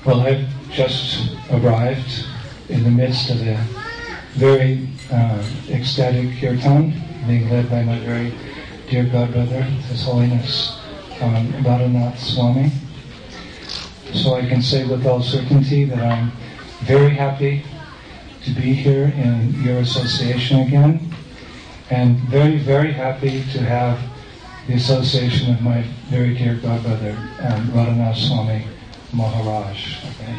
Well, I've just arrived in the midst of a very ecstatic kirtan being led by my very dear godbrother, His Holiness Radhanath Swami. So I can say with all certainty that I'm very happy to be here in your association again, and very, very happy to have the association of my very dear godbrother, Radhanath Swami Maharaj. Okay.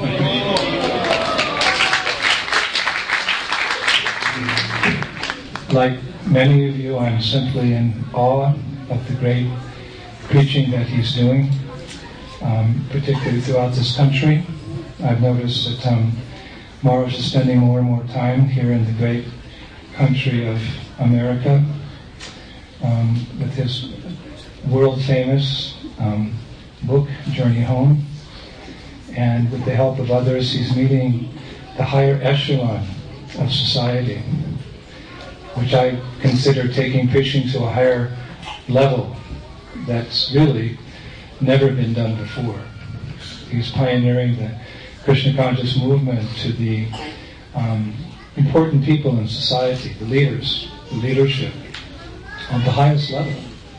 Like many of you, I'm simply in awe of the great preaching that he's doing, particularly throughout this country. I've noticed that Maharaj is spending more and more time here in the great country of America with his world-famous book, Journey Home. And with the help of others, he's meeting the higher echelon of society, which I consider taking preaching to a higher level that's really never been done before. He's pioneering the Krishna conscious movement to the important people in society, the leaders, the leadership, on the highest level.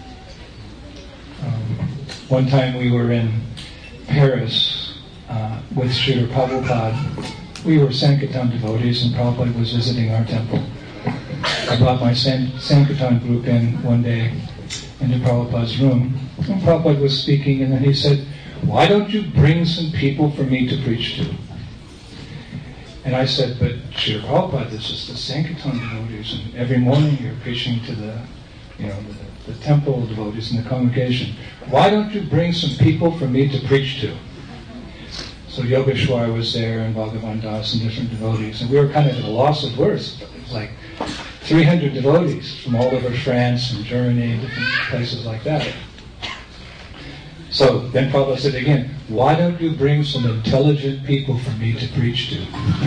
One time we were in Paris with Srila Prabhupada. We were Sankirtan devotees, and Prabhupada was visiting our temple. I brought my Sankirtan group in one day into Prabhupada's room, and Prabhupada was speaking, and then he said, "Why don't you bring some people for me to preach to?" And I said, "But Srila Prabhupada, this is the Sankirtan devotees, and every morning you're preaching to the temple devotees in the congregation. Why don't you bring some people for me to preach to?" So Yogeshwar was there, and Bhagavan Das, and different devotees, and we were kind of at a loss of words. It was like 300 devotees from all over France and Germany and different places like that. So then Prabhupada said again, "Why don't you bring some intelligent people for me to preach to?"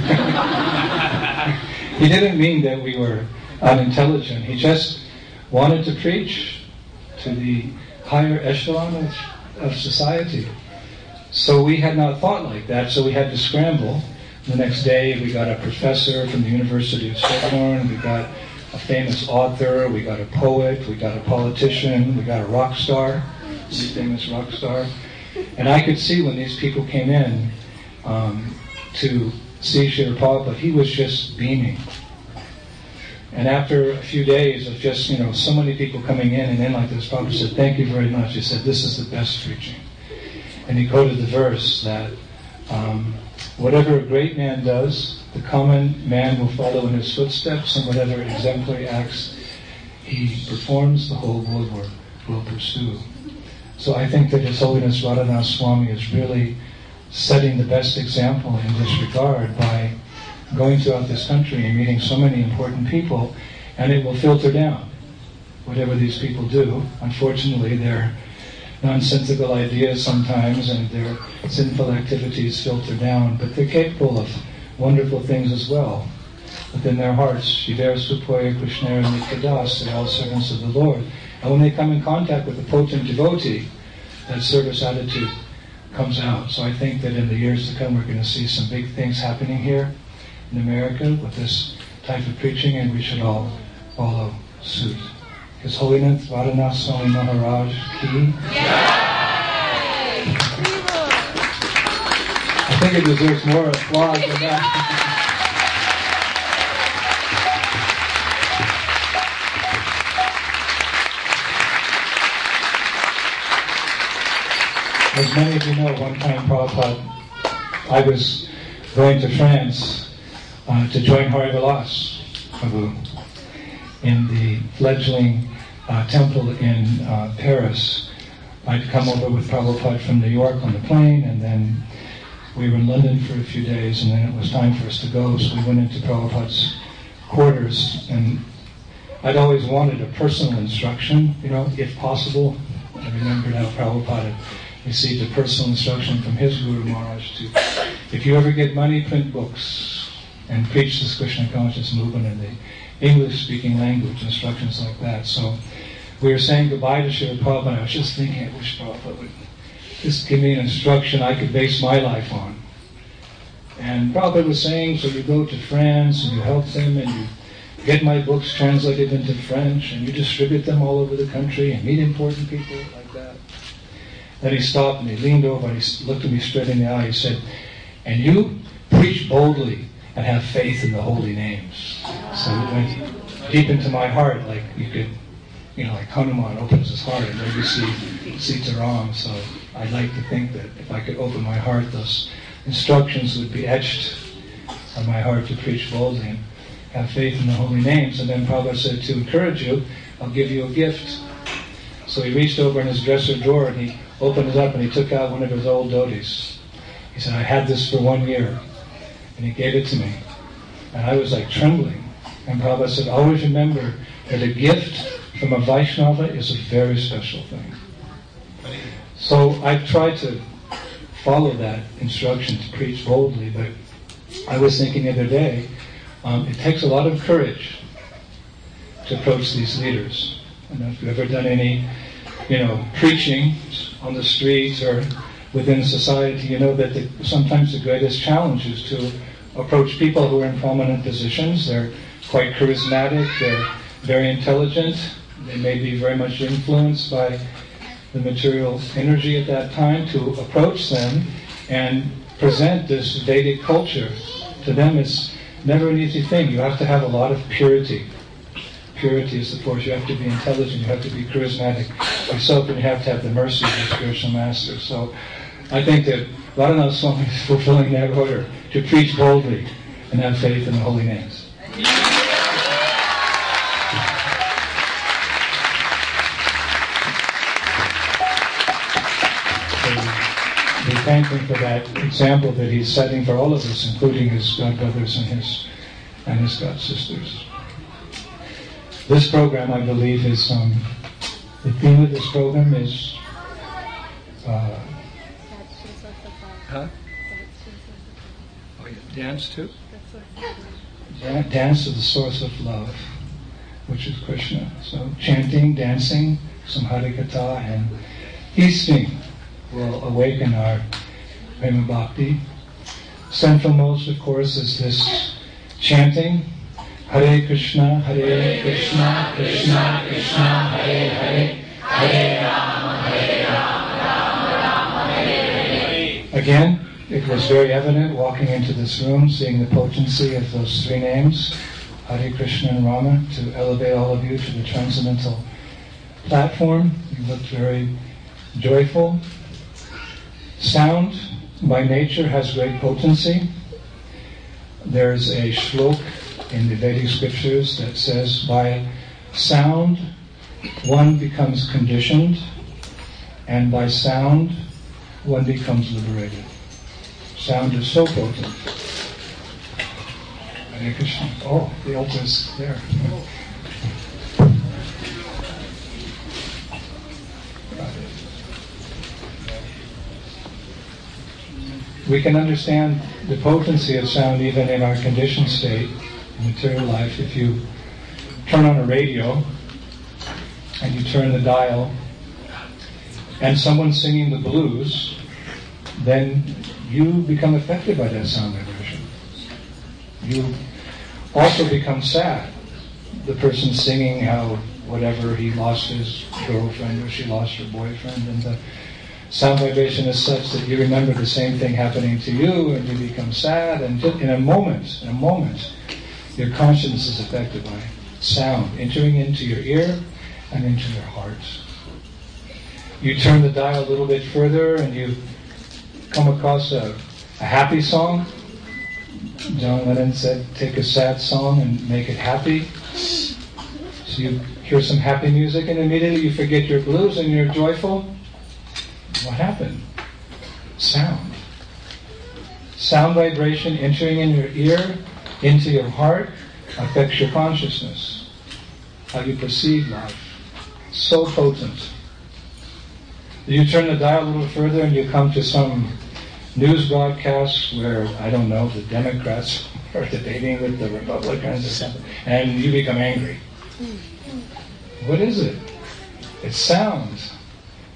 He didn't mean that we were unintelligent. He just wanted to preach to the higher echelon of society. So we had not thought like that, so we had to scramble. The next day we got a professor from the University of Stockholm, we got a famous author, we got a poet, we got a politician, we got a rock star, a famous rock star. And I could see when these people came in to see Srila Prabhupada, he was just beaming. And after a few days of just, so many people coming in and in like this, Prabhupada said, "Thank you very much." He said, "This is the best preaching." And he quoted the verse that whatever a great man does, the common man will follow in his footsteps, and whatever exemplary acts he performs, the whole world will pursue. So I think that His Holiness Radhanath Swami is really setting the best example in this regard by going throughout this country and meeting so many important people, and it will filter down. Whatever these people do, unfortunately, they're nonsensical ideas sometimes, and their sinful activities filter down, but they're capable of wonderful things as well. Within their hearts, Shivera Supoya Krishnara Nityadas, they're all servants of the Lord. And when they come in contact with a potent devotee, that service attitude comes out. So I think that in the years to come we're going to see some big things happening here in America with this type of preaching, and we should all follow suit. His Holiness Radhanath Swami Maharaj Ki. I think it deserves more applause than that. As many of you know, one time Prabhupada, I was going to France to join Hari Vilas Prabhu in the fledgling temple in Paris. I'd come over with Prabhupada from New York on the plane, and then we were in London for a few days, and then it was time for us to go, so we went into Prabhupada's quarters, and I'd always wanted a personal instruction, if possible. I remembered how Prabhupada received a personal instruction from his Guru Maharaj to, if you ever get money, print books and preach this Krishna conscious movement in the English-speaking language, instructions like that. So we were saying goodbye to Srila Prabhupada, and I was just thinking, I wish Prabhupada would just give me an instruction I could base my life on. And Prabhupada was saying, so you go to France and you help them and you get my books translated into French and you distribute them all over the country and meet important people like that. Then he stopped and he leaned over and he looked at me straight in the eye. He said, and you preach boldly and have faith in the holy names. So it went deep into my heart, like you could, like Hanuman opens his heart and maybe see Sita Ram. So I'd like to think that if I could open my heart, those instructions would be etched on my heart to preach boldly and have faith in the holy names. And then Prabhupada said, to encourage you, I'll give you a gift. So he reached over in his dresser drawer and he opened it up and he took out one of his old dhotis. He said, I had this for 1 year. And he gave it to me. And I was like trembling. And Prabhupada said, always remember that a gift from a Vaishnava is a very special thing. So I tried to follow that instruction to preach boldly, but I was thinking the other day, it takes a lot of courage to approach these leaders. I don't know if you've ever done any, preaching on the streets or within society, you know that sometimes the greatest challenge is to approach people who are in prominent positions. They're quite charismatic, they're very intelligent, they may be very much influenced by the material energy at that time. To approach them and present this Vedic culture to them is never an easy thing. You have to have a lot of purity. Purity is the force. You have to be intelligent, you have to be charismatic yourself, and you have to have the mercy of your spiritual master. So I think that Radhanath Swami is fulfilling that order, to preach boldly and have faith in the holy names. So we thank him for that example that he's setting for all of us, including his godbrothers and his god sisters. This program, I believe, is the theme of this program is dance to? Dance to the source of love, which is Krishna. So chanting, dancing, some Harikatha, and feasting will awaken our Prema Bhakti. Centralmost, of course, is this chanting, Hare Krishna, Krishna Krishna, Hare Hare, Hare Rama, Hare. Again, it was very evident walking into this room, seeing the potency of those three names, Hare Krishna and Rama, to elevate all of you to the transcendental platform. You looked very joyful. Sound, by nature, has great potency. There's a shlok in the Vedic scriptures that says, by sound, one becomes conditioned, and by sound, one becomes liberated. Sound is so potent. Hare Krishna. Oh, the altar is there. We can understand the potency of sound even in our conditioned state, in material life. If you turn on a radio and you turn the dial and someone's singing the blues, then you become affected by that sound vibration. You also become sad. The person singing how whatever he lost his girlfriend or she lost her boyfriend, and the sound vibration is such that you remember the same thing happening to you and you become sad, and just in a moment, your conscience is affected by sound entering into your ear and into your heart. You turn the dial a little bit further and you come across a happy song. John Lennon said, take a sad song and make it happy. So you hear some happy music and immediately you forget your blues and you're joyful. What happened? Sound. Sound vibration entering in your ear, into your heart, affects your consciousness, how you perceive life. So potent. You turn the dial a little further and you come to some news broadcast where, I don't know, the Democrats are debating with the Republicans or something, and you become angry. What is it? It's sound.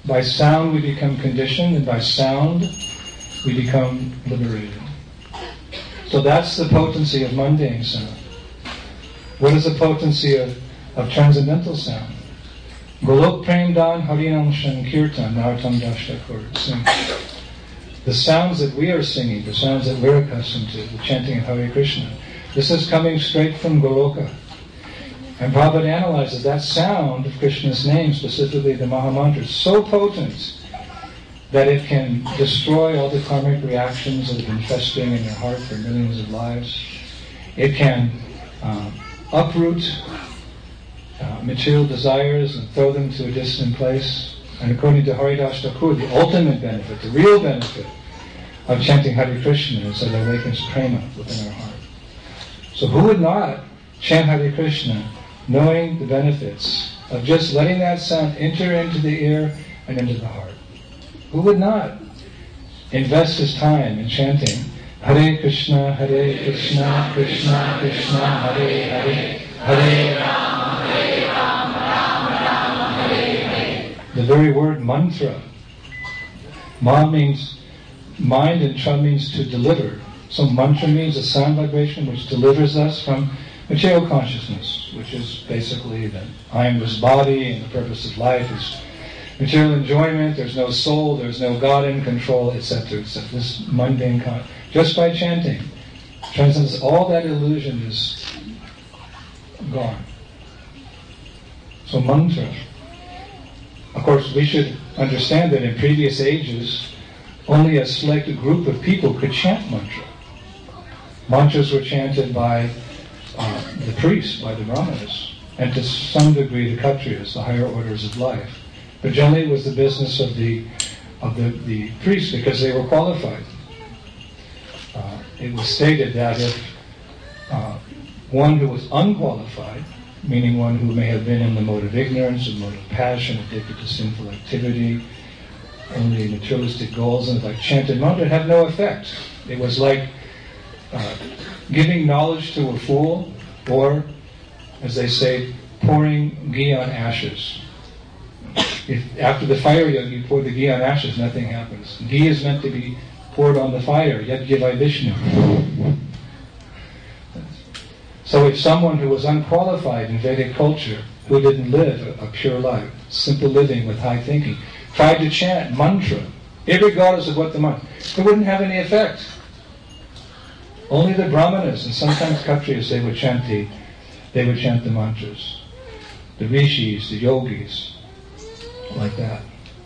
By sound we become conditioned, and by sound we become liberated. So that's the potency of mundane sound. What is the potency of transcendental sound? Golok Prem Dan Harinam Shankirtan Nartam Dashtakur. The sounds that we are singing, the sounds that we're accustomed to, the chanting of Hare Krishna, this is coming straight from Goloka. And Prabhupada analyzes that sound of Krishna's name, specifically the Mahamantra, is so potent that it can destroy all the karmic reactions that have been festering in your heart for millions of lives. It can uproot material desires and throw them to a distant place. And according to Haridas Thakur, the ultimate benefit, the real benefit of chanting Hare Krishna is that it awakens prema within our heart. So who would not chant Hare Krishna knowing the benefits of just letting that sound enter into the ear and into the heart? Who would not invest his time in chanting Hare Krishna, Krishna Krishna, Hare Hare, Hare Rama, Rama Hare Hare? The very word mantra. Ma means mind and tra means to deliver. So mantra means a sound vibration which delivers us from material consciousness, which is basically that I am this body and the purpose of life is material enjoyment, there's no soul, there's no God in control, etc., etc. This mundane just by chanting, transcends all that illusion is gone. So mantra. Of course, we should understand that in previous ages, only a select group of people could chant mantra. Mantras were chanted by the priests, by the brahmanas, and to some degree the kshatriyas, the higher orders of life. But generally it was the business of the priests because they were qualified. It was stated that if one who was unqualified, meaning one who may have been in the mode of ignorance, or mode of passion, addicted to sinful activity, only materialistic goals, and like chanted mantra, had no effect. It was like giving knowledge to a fool, or, as they say, pouring ghee on ashes. If after the fire you pour the ghee on ashes, nothing happens. Ghee is meant to be poured on the fire, yet Yadgivai Vishnu. So if someone who was unqualified in Vedic culture, who didn't live a pure life, simple living with high thinking, tried to chant mantra, irregardless of what the mantra, it wouldn't have any effect. Only the brahmanas and sometimes kshatriyas, they would chant the mantras. The rishis, the yogis, like that.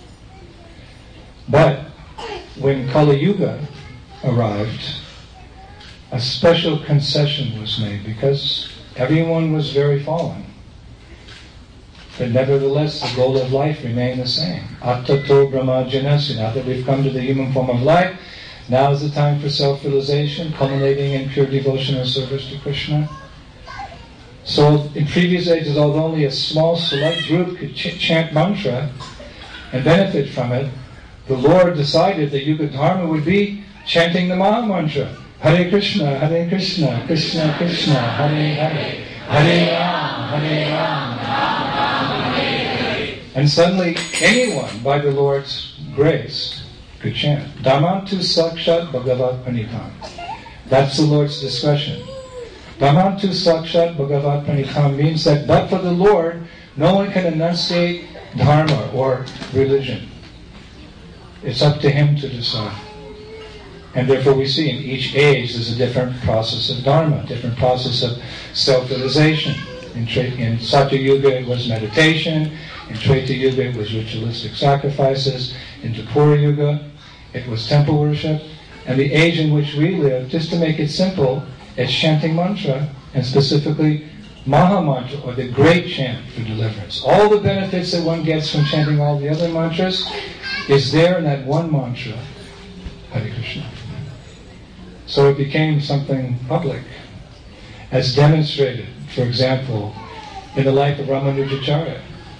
But when Kali Yuga arrived, a special concession was made because everyone was very fallen. But nevertheless, the goal of life remained the same. Attato Brahma Janasi. Now that we've come to the human form of life, now is the time for self-realization, culminating in pure devotion and service to Krishna. So in previous ages, although only a small select group could chant mantra and benefit from it, the Lord decided that Yuga Dharma would be chanting the Maha Mantra. Hare Krishna, Krishna Krishna, Hare Hare, Hare Ram, Ram Ram, Hare Hare. And suddenly anyone, by the Lord's grace, could chant. Dhammantu Sakshat Bhagavat Pranitam. That's the Lord's discretion. Dhammantu Sakshat Bhagavat Pranitam means that but for the Lord, no one can enunciate dharma or religion. It's up to Him to decide. And therefore we see in each age there's a different process of dharma, different process of self-realization. In Satya Yuga it was meditation, in Treta Yuga it was ritualistic sacrifices, in Dwapara Yuga it was temple worship, and the age in which we live, just to make it simple, it's chanting mantra, and specifically Maha Mantra, or the great chant for deliverance. All the benefits that one gets from chanting all the other mantras is there in that one mantra, Hare Krishna. So it became something public, as demonstrated, for example, in the life of Ramanujacharya.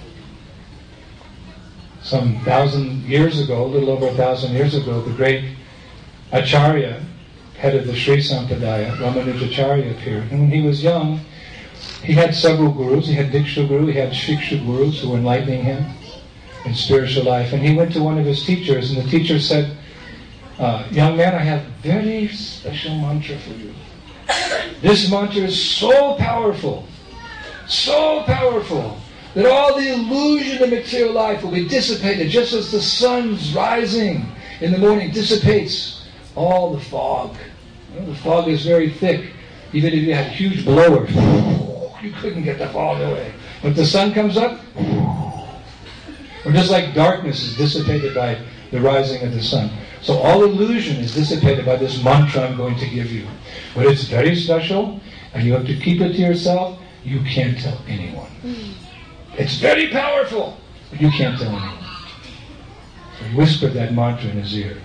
Some 1,000 years ago, a little over 1,000 years ago, the great Acharya, head of the Sri Sampradaya, Ramanujacharya, appeared. And when he was young, he had several gurus. He had Diksha Guru, he had Shiksha Gurus who were enlightening him. in spiritual life. And he went to one of his teachers, and the teacher said, young man, I have a very special mantra for you. This mantra is so powerful, that all the illusion of material life will be dissipated, just as the sun's rising in the morning dissipates all the fog. You know, the fog is very thick. Even if you had huge blowers, you couldn't get the fog away. But the sun comes up, or just like darkness is dissipated by the rising of the sun. So all illusion is dissipated by this mantra I'm going to give you. But it's very special, and you have to keep it to yourself. You can't tell anyone. It's very powerful, but you can't tell anyone. So he whispered that mantra in his ear.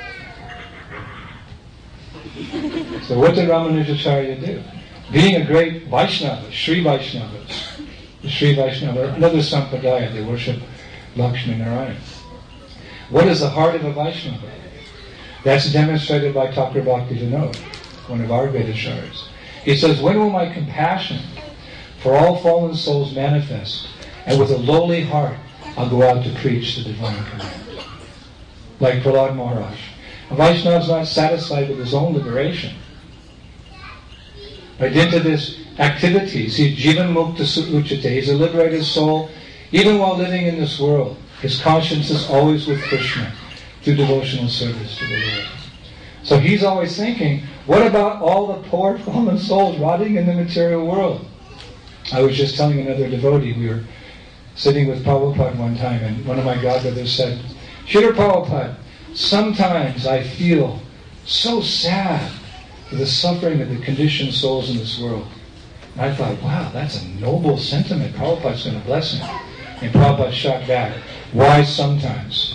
So what did Ramanujacharya do? Being a great Vaishnava, Sri Vaishnava, another sampradaya, they worship Lakshmi Narayana. What is the heart of a Vaishnava? That's demonstrated by Thakur Bhakti Vinod, one of our great acharyas. He says, when will my compassion for all fallen souls manifest, and with a lowly heart I'll go out to preach the divine command. Like Prahlad Maharaj. A Vaishnava is not satisfied with his own liberation. By dint of his activities, he's Jivan Mukta Uchate. He's a liberated soul, even while living in this world. His conscience is always with Krishna through devotional service to the Lord. So he's always thinking, what about all the poor fallen souls rotting in the material world? I was just telling another devotee, we were sitting with Prabhupada one time, and one of my godbrothers said, Srila Prabhupada, sometimes I feel so sad for the suffering of the conditioned souls in this world. And I thought, wow, that's a noble sentiment. Prabhupada's going to bless him. And Prabhupada shot back, why sometimes?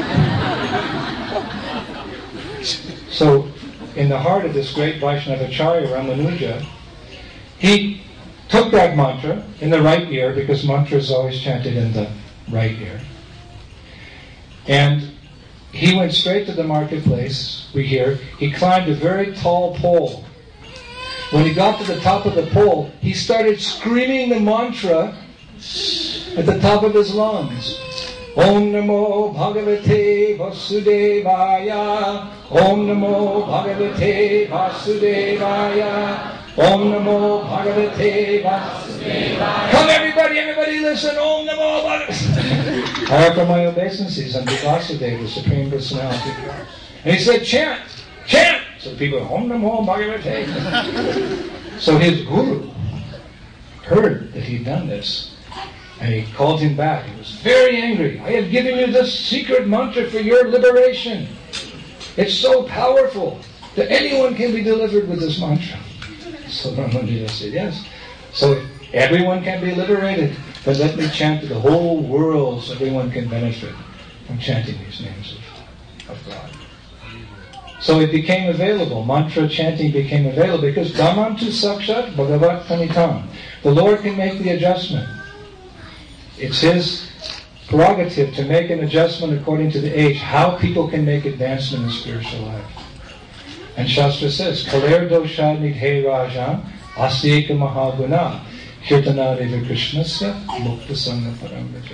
So, in the heart of this great Vaishnavacharya, Ramanuja, he took that mantra in the right ear, because mantra is always chanted in the right ear. And he went straight to the marketplace, we hear. He climbed a very tall pole. When he got to the top of the pole, he started screaming the mantra at the top of his lungs. Om Namo Bhagavate Vasudevaya. Om Namo Bhagavate Vasudevaya. Om Namo Bhagavate Vasudevaya. Come everybody listen. Om Namo Bhagavate. I offer my obeisances unto Vasudeva, the Supreme Personality. And he said, chant. So people, Om Namo Bhagavate. So his guru heard that he'd done this. And he called him back. He was very angry. I have given you this secret mantra for your liberation. It's so powerful that anyone can be delivered with this mantra. So Ramanuja said, yes. So everyone can be liberated, but let me chant to the whole world so everyone can benefit from chanting these names of God. So it became available. Mantra chanting became available because Dhamantu Sakshat Bhagavat Kanitam. The Lord can make the adjustment. It's His prerogative to make an adjustment according to the age, how people can make advancement in spiritual life. And Shastra says, Kaler dosha nidhe rajan asyeka mahaguna kirtana deva krishnasya mukta sangha paramraja.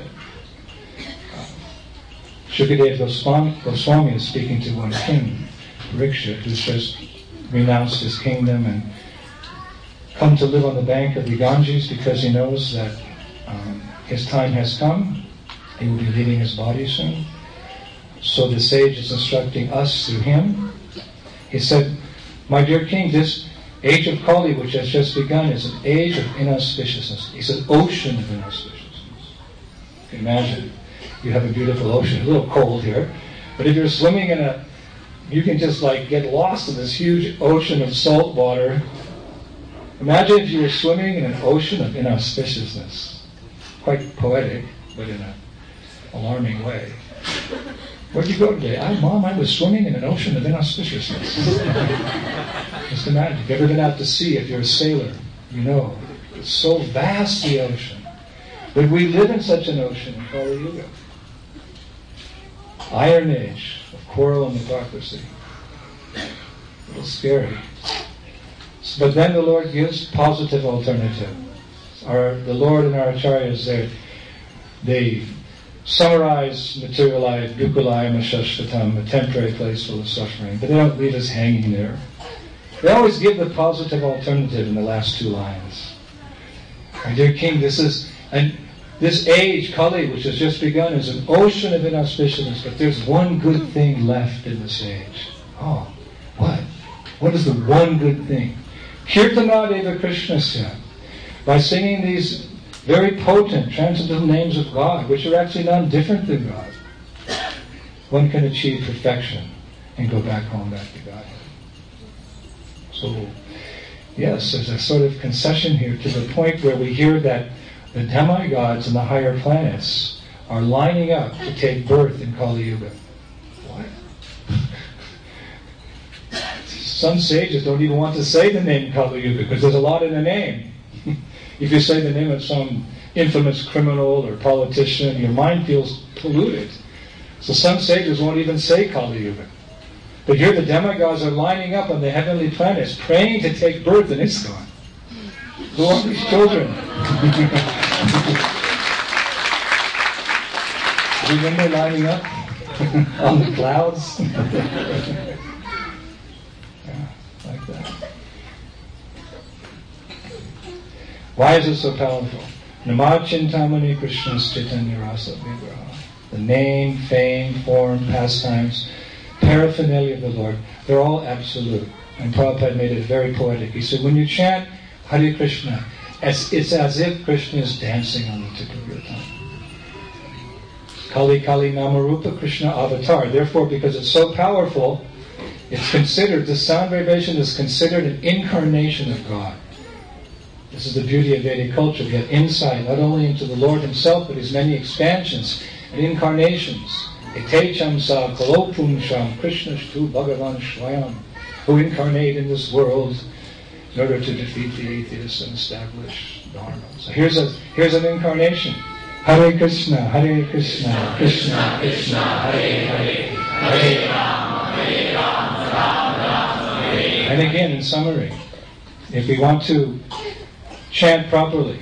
Shukadeva Goswami is speaking to one king, Parikshit, who's just renounced his kingdom and come to live on the bank of the Ganges because he knows that his time has come. He will be leaving his body soon. So the sage is instructing us through him. He said, my dear king, this age of Kali, which has just begun, is an age of inauspiciousness. He said, ocean of inauspiciousness. You can imagine, you have a beautiful ocean, a little cold here, but if you're swimming in you can just get lost in this huge ocean of salt water. Imagine if you were swimming in an ocean of inauspiciousness. Quite poetic, but in an alarming way. Where'd you go today? Mom, I was swimming in an ocean of inauspiciousness. Just imagine, if you've ever been out to sea, if you're a sailor, you know, it's so vast the ocean. But we live in such an ocean in Kali Yuga. Iron Age of quarrel and hypocrisy. A little scary. But then the Lord gives positive alternative. The Lord and our acharyas, they summarize material life, dukkhalayam ashashvatam, a temporary place full of suffering, but they don't leave us hanging there. They always give the positive alternative in the last two lines. My dear King, this age, Kali, which has just begun, is an ocean of inauspiciousness, but there's one good thing left in this age. Oh, what? What is the one good thing? Kirtana Deva Krishnasya. By singing these very potent, transcendental names of God, which are actually none different than God, one can achieve perfection and go back home, back to Godhead. So, yes, there's a sort of concession here to the point where we hear that the demigods and the higher planets are lining up to take birth in Kali Yuga. What? Some sages don't even want to say the name Kali Yuga because there's a lot in the name. If you say the name of some infamous criminal or politician, your mind feels polluted. So some sages won't even say Kali Yuga. But here the demigods are lining up on the heavenly planets, praying to take birth in ISKCON. Who are these children? See when they're lining up on the clouds? Yeah, like that. Why is it so powerful? Namachintamani Krishna's Chaitanya Rasa Vigraha. The name, fame, form, pastimes, paraphernalia of the Lord, they're all absolute. And Prabhupada made it very poetic. He said, when you chant Hare Krishna, it's as if Krishna is dancing on the tip of your tongue. Kali Kali Namarupa Krishna Avatar. Therefore, because it's so powerful, it's considered, the sound vibration is considered an incarnation of God. This is the beauty of Vedic culture. We have insight not only into the Lord Himself, but His many expansions and incarnations. Etecham sa kalopum sham Krishnashtu Bhagavan Shvayam, who incarnate in this world in order to defeat the atheists and establish Dharma. So here's an incarnation. Hare Krishna, Hare Krishna, Krishna Krishna, Hare Hare, Hare Rama, Rama Rama, Hare Hare. And again, in summary, if we want to chant properly,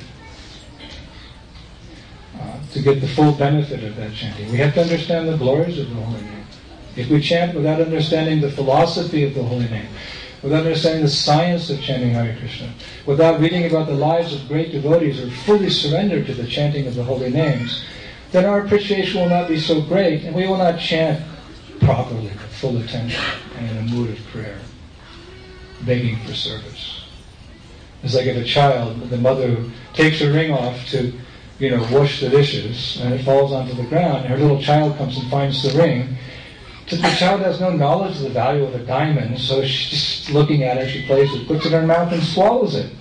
to get the full benefit of that chanting, we have to understand the glories of the Holy Name. If we chant without understanding the philosophy of the Holy Name, without understanding the science of chanting Hare Krishna, without reading about the lives of great devotees who are fully surrendered to the chanting of the holy names, then our appreciation will not be so great, and we will not chant properly with full attention and in a mood of prayer, begging for service. It's like if a child, the mother takes her ring off to, wash the dishes, and it falls onto the ground, and her little child comes and finds the ring. The child has no knowledge of the value of a diamond, so she's just looking at it, she plays it, puts it in her mouth and swallows it.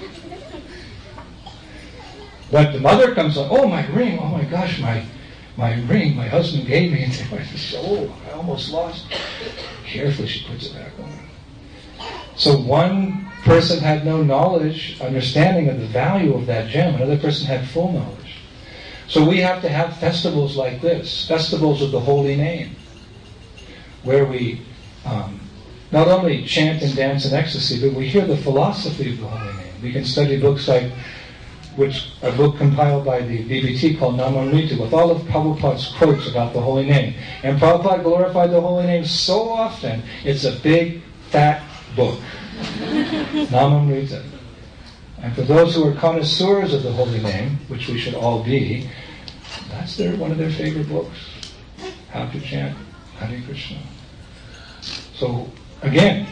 But the mother comes on, oh my ring, oh my gosh, my ring, my husband gave me, and I almost lost it. Carefully she puts it back on. So one person had no knowledge, understanding of the value of that gem, another person had full knowledge. So we have to have festivals like this, festivals of the holy name, where we not only chant and dance in ecstasy, but we hear the philosophy of the holy name. We can study books like, a book compiled by the BBT called Namamrita, with all of Prabhupada's quotes about the holy name. And Prabhupada glorified the holy name so often, it's a big, fat book. Namamrita. And for those who are connoisseurs of the holy name, which we should all be, that's one of their favorite books. How to chant Hare Krishna. So, again,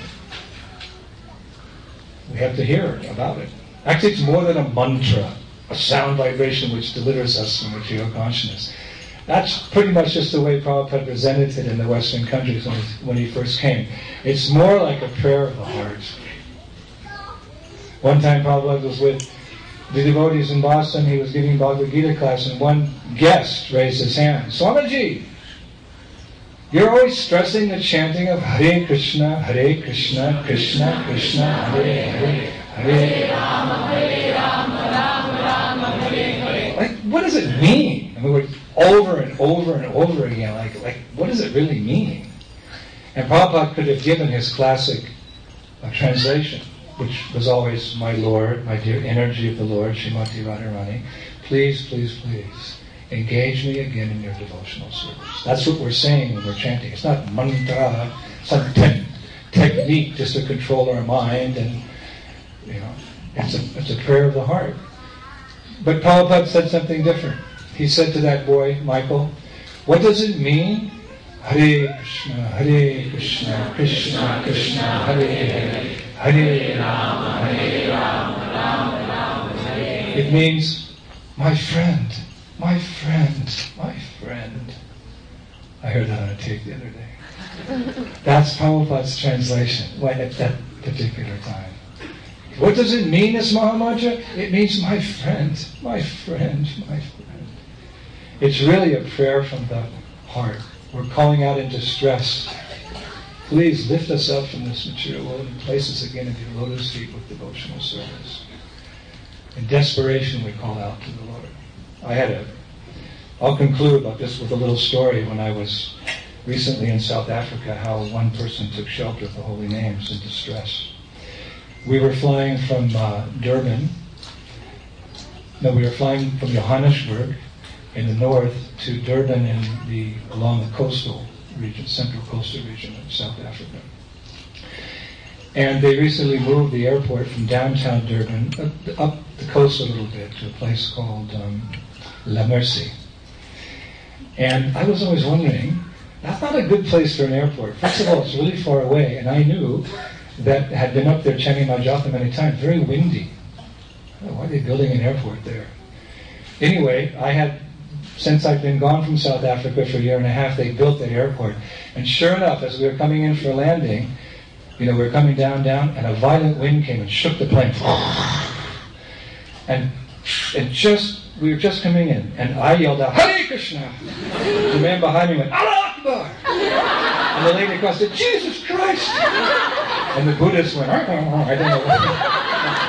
we have to hear about it. Actually, it's more than a mantra, a sound vibration which delivers us from material consciousness. That's pretty much just the way Prabhupada presented it in the Western countries when he first came. It's more like a prayer of the heart. One time Prabhupada was with the devotees in Boston. He was giving Bhagavad Gita class, and one guest raised his hand. Swamiji, you're always stressing the chanting of Hare Krishna, Krishna Krishna, Hare Hare, Hare Rama, Rama Rama, Hare Hare. Like, what does it mean? I mean, we're over and over and over again. Like, what does it really mean? And Prabhupada could have given his classic translation, which was always, my Lord, my dear energy of the Lord, Srimati Radharani, please, please, please, engage me again in your devotional service. That's what we're saying when we're chanting. It's not mantra, some technique just to control our mind, and it's a prayer of the heart. But Prabhupada said something different. He said to that boy, Michael, what does it mean? Hare Krishna, Krishna Krishna, Hare Hare, Hare Rama, Hare Rama, Rama Rama, Hare. It means, my friend, my friend, my friend. I heard that on a tape the other day. That's Prabhupada's translation at that particular time. What does it mean, this Mahamantra? It means my friend, my friend, my friend. It's really a prayer from the heart. We're calling out in distress. Please lift us up from this material world and place us again at your lotus feet with devotional service. In desperation, we call out to the Lord. I'll conclude about this with a little story. When I was recently in South Africa, how one person took shelter of the holy names in distress. We were flying from Durban. No, we were flying from Johannesburg in the north to Durban along the coastal region, central coastal region of South Africa. And they recently moved the airport from downtown Durban up the coast a little bit to a place called La Mercy. And I was always wondering, that's not a good place for an airport. First of all, it's really far away, and I knew that had been up there chanting my japa many times, very windy. Why are they building an airport there? Anyway, since I've been gone from South Africa for a year and a half, they built that airport. And sure enough, as we were coming in for landing, we were coming down, and a violent wind came and shook the plane. And we were just coming in, and I yelled out, Hare Krishna! The man behind me went, Allah Akbar! And the lady across said, Jesus Christ! And the Buddhists went, I don't know what.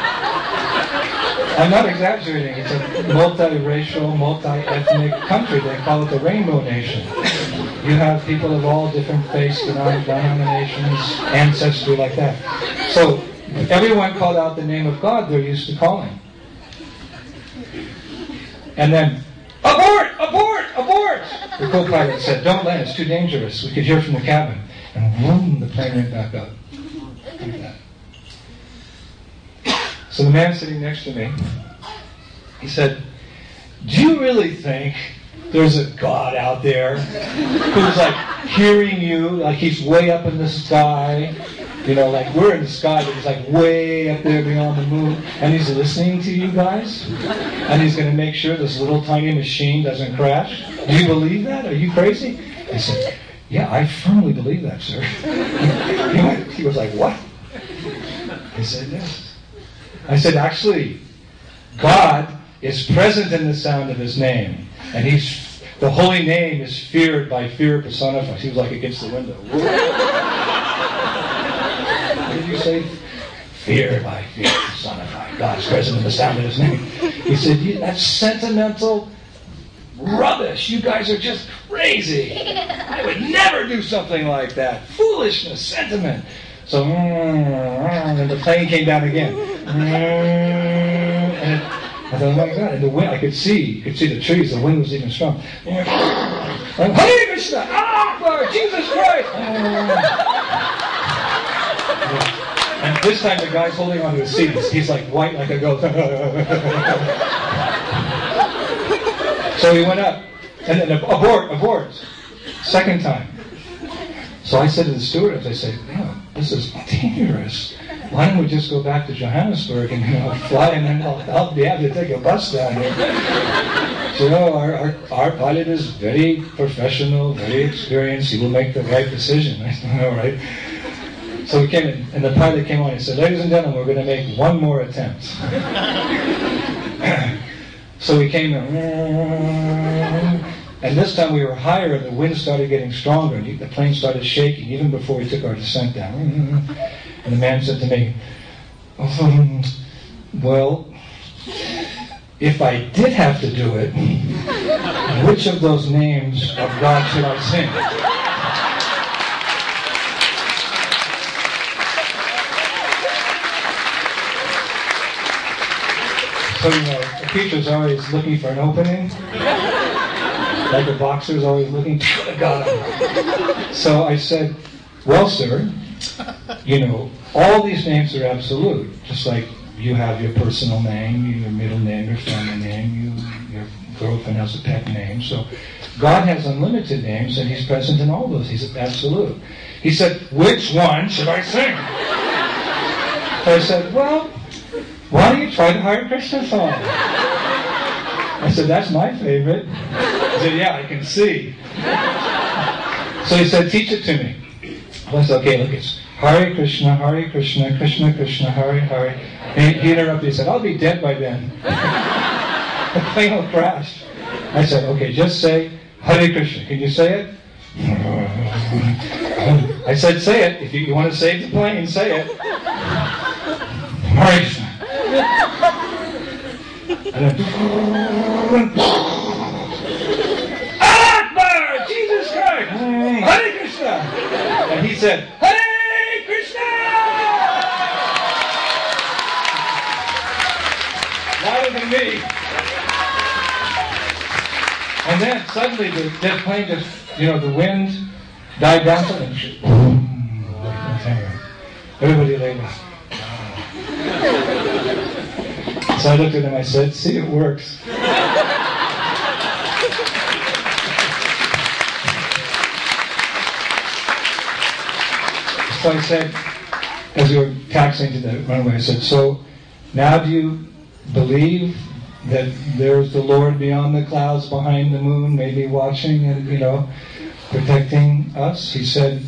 I'm not exaggerating. It's a multiracial, multi-ethnic country. They call it the Rainbow Nation. You have people of all different faiths, denominations, ancestry like that. So everyone called out the name of God they're used to calling. And then, abort! Abort! Abort! The co-pilot said, don't land, it's too dangerous. We could hear from the cabin. And boom, the plane went back up. Like that. So the man sitting next to me, he said, do you really think there's a God out there who's like hearing you, like he's way up in the sky? Like we're in the sky, but he's like way up there beyond the moon, and he's listening to you guys, and he's going to make sure this little tiny machine doesn't crash. Do you believe that? Are you crazy? I said, yeah, I firmly believe that, sir. He was like, what? I said, yes. I said, actually, God is present in the sound of his name, and the holy name is feared by fear personified. He was like against the window. What did you say? Fear by fear personified. God's present in the sound of his name. He said, that's sentimental rubbish. You guys are just crazy. I would never do something like that. Foolishness, sentiment. So, and the plane came down again. And I thought, oh my God. And the wind, you could see the trees. The wind was even strong. Hare Krishna! Akbar! Jesus Christ! And this time the guy's holding onto his seat. He's like white like a goat. So he went up. And then abort. Second time. So I said to the stewardess, I said, this is dangerous. Why don't we just go back to Johannesburg and fly, and then I'll be able to take a bus down here. So our pilot is very professional, very experienced. He will make the right decision. I said, all right. So we came in, and the pilot came on and said, ladies and gentlemen, we're going to make one more attempt. So we came in, and this time we were higher, and the wind started getting stronger, and the plane started shaking, even before we took our descent down. And the man said to me, well, if I did have to do it, which of those names of God should I sing? So, the teacher's always looking for an opening. Like a boxer is always looking, got him. So I said, well, sir, all these names are absolute. Just like you have your personal name, your middle name, your family name, your girlfriend has a pet name. So God has unlimited names, and He's present in all those. He's absolute. He said, which one should I sing? So I said, well, why don't you try the Hare Krishna song? I said, that's my favorite. He said, yeah, I can see. So he said, teach it to me. I said, okay, look, it's Hare Krishna, Krishna Krishna, Hare Hare. And he interrupted, he said, I'll be dead by then. The plane will crash. I said, okay, just say Hare Krishna. Can you say it? I said, say it. If you want to save the plane, say it. Hare Krishna. And then, Akbar! Jesus Christ! Hare Krishna! And he said, Hare Krishna! Louder than me. And then suddenly the plane just, the wind died down suddenly. Everybody lay down. So I looked at him, I said, see, it works. So I said, as we were taxiing to the runway, I said, so now do you believe that there's the Lord beyond the clouds, behind the moon, maybe watching and, protecting us? He said,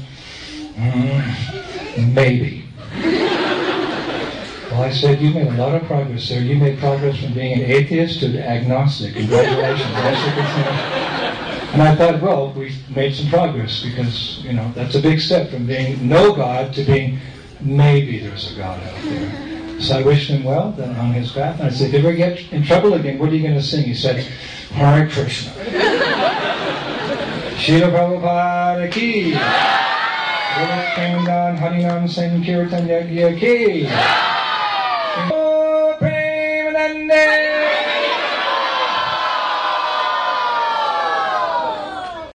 maybe. Well, I said, you made a lot of progress there. You made progress from being an atheist to agnostic. Congratulations. And I thought, well, we've made some progress because, that's a big step from being no God to being maybe there's a God out there. So I wished him well then on his path. And I said, if you ever get in trouble again, what are you going to sing? He said, Hare Krishna. Srila Prabhupada ki. Guru Harinam Sankirtan Yagya ki. Oh, Premanande.